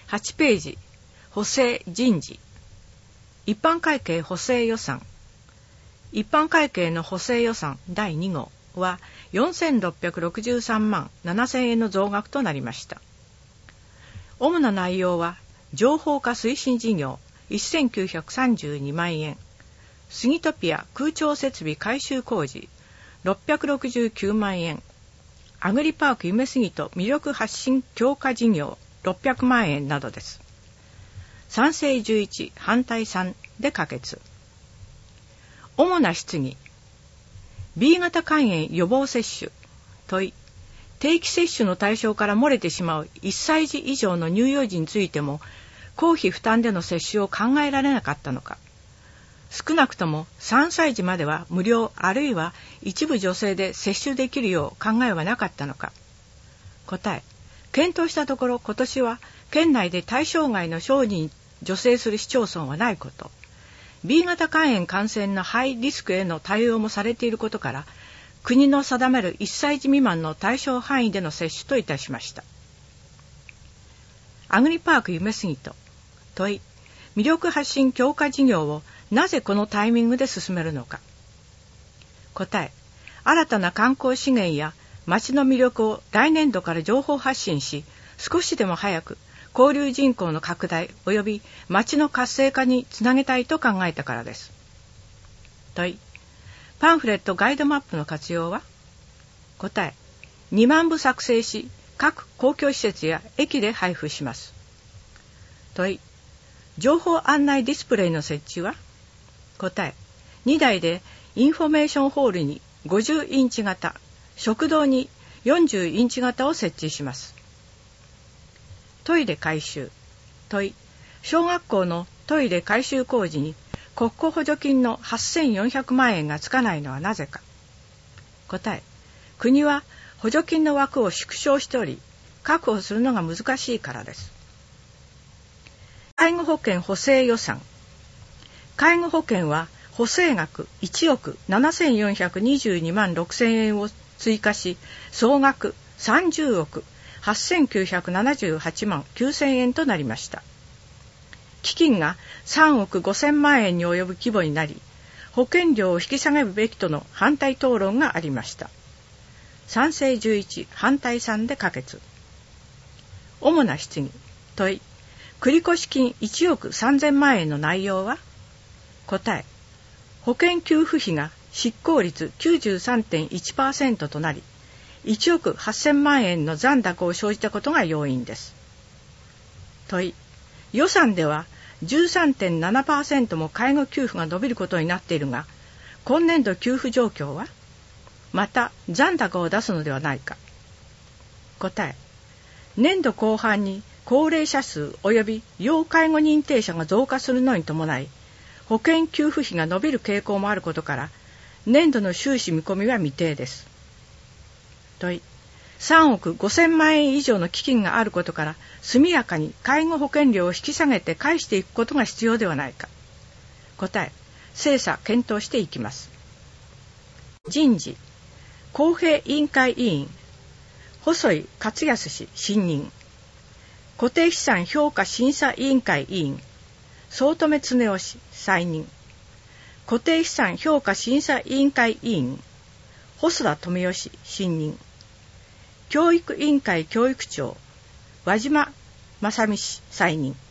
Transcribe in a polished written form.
8ページ、補正人事。一般会計補正予算。一般会計の補正予算第2号は4663万7000円の増額となりました。主な内容は、情報化推進事業1932万円、スギトピア空調設備改修工事669万円、アグリパーク夢すぎと魅力発信強化事業600万円などです。賛成11、反対3で可決。主な質疑。 B 型肝炎予防接種。問い。定期接種の対象から漏れてしまう1歳児以上の乳幼児についても公費負担での接種を考えられなかったのか。少なくとも3歳児までは無料あるいは一部助成で接種できるよう考えはなかったのか。答え。検討したところ今年は県内で対象外の小児に助成する市町村はないこと。B 型肝炎感染のハイリスクへの対応もされていることから国の定める1歳児未満の対象範囲での接種といたしました。アグリパーク夢すぎと。問い。魅力発信強化事業をなぜこのタイミングで進めるのか。答え。新たな観光資源や町の魅力を来年度から情報発信し、少しでも早く交流人口の拡大及び町の活性化につなげたいと考えたからです。問い。パンフレットガイドマップの活用は。答え。2万部作成し各公共施設や駅で配布します。問い。情報案内ディスプレイの設置は。答え。2台でインフォメーションホールに50インチ型、食堂に40インチ型を設置します。トイレ改修。問い。小学校のトイレ改修工事に国庫補助金の8400万円がつかないのはなぜか。答え。国は補助金の枠を縮小しており、確保するのが難しいからです。介護保険補正予算。介護保険は補正額1億7422万6000円を追加し、総額30億8978万9000円となりました。基金が3億5000万円に及ぶ規模になり、保険料を引き下げるべきとの反対討論がありました。賛成11、反対3で可決。主な質疑。問い。繰越金1億3000万円の内容は。答え。保険給付費が執行率 93.1% となり、1億8000万円の残高を生じたことが要因です。問い。予算では 13.7% も介護給付が伸びることになっているが、今年度給付状況は。また残高を出すのではないか。答え。年度後半に高齢者数及び要介護認定者が増加するのに伴い、保険給付費が伸びる傾向もあることから、年度の収支見込みは未定です。問い。3億5000万円以上の基金があることから、速やかに介護保険料を引き下げて返していくことが必要ではないか。答え。精査検討していきます。人事。公平委員会委員、細井勝康氏新任。固定資産評価審査委員会委員、早乙女恒夫氏再任。固定資産評価審査委員会委員、細田富代氏新任。教育委員会教育長、和島正美氏再任。